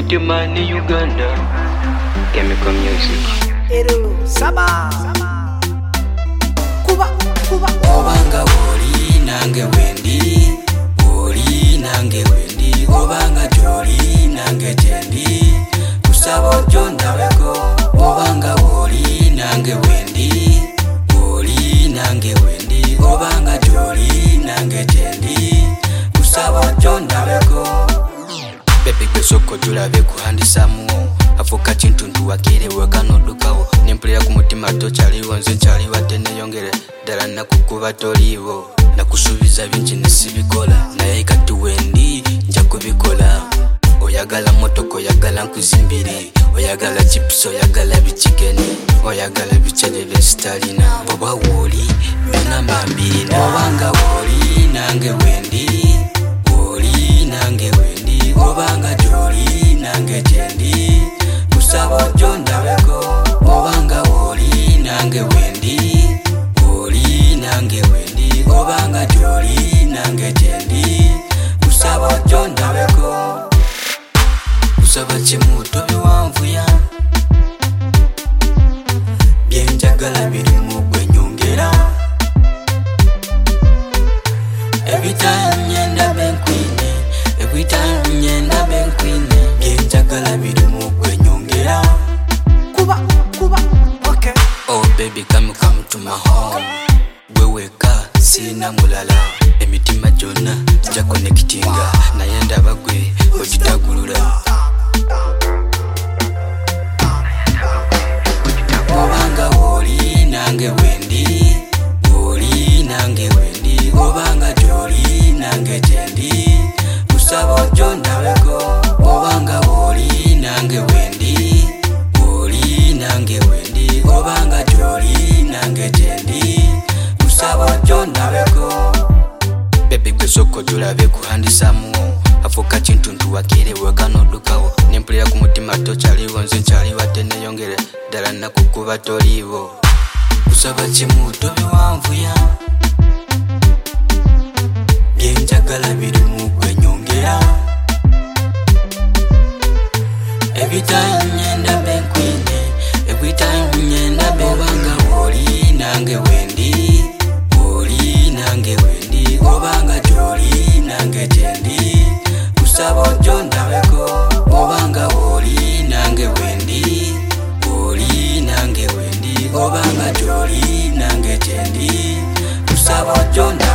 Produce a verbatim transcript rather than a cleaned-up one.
Mutemani Uganda, Chemical Music. Ero Saba Kuba Kuba Obanga woli nange wendi, woli nange wendi, obanga joli nange jendi, kusaba jonda weko. Obanga woli nange wendi, woli nange wendi, obanga joli nange jendi, kusaba jonda weko. Bebe kwesoko julabe kuhandisamu afuka chintundu wakire wakanodukawo nempulira ku mutima tochaliwo nze nchaliwa tene yongere dala nakukuba toliwo nakusubiza bingi nesibikola naye kati wendi nja kubikola. Oyagala motoko oyagala nkuzimbire, oyagala chips oyagala bichikeni, oyagala bichele besitalina, oba woli benamba mbirina. Obanga woli nange wendi, woli nange wendi, obanga joli nange jendi, kusaba jonda weko. Obanga woli nange wendi, woli nange wendi, obanga joli nange jendi, kusaba jonda weko. Kusaba chimuto biwanvuya byenjagala biri mu gwenyongera. Every time nyenda benkwine, every time nyenda benkwine, byenjagala biri mu gwenyongera. Kuba Kuba Okay. Oh baby come come to my home, gweweka sina mulala, emitima jona ja connectinga nayenda bagwe ojitagulula. Obanga woli nange wendi, woli nange wendi, obanga joli nange jendi, kusaba jonda weko. Obanga woli nange wendi, woli nange wendi, obanga joli nange jendi, kusaba jonda weko. Bebe kwesoko julabe kuhandisamu afuka chintundu wakire wakanodukawo nempulira ku mutima tochaliwo nze nchaliwa tene yongere dala nakukuba toliwo. Kusaba chimuto biwanvuya byenjagala biri mu gwenyongera. Every time nyenda benkwine, every time nyenda bebanga woli nange wendi, woli nange wendi, obanga joli nange jendi, kusaba jonda weko. Obanga woli nange wendi, woli nange wendi, obanga joli nange jendi, kusaba jonda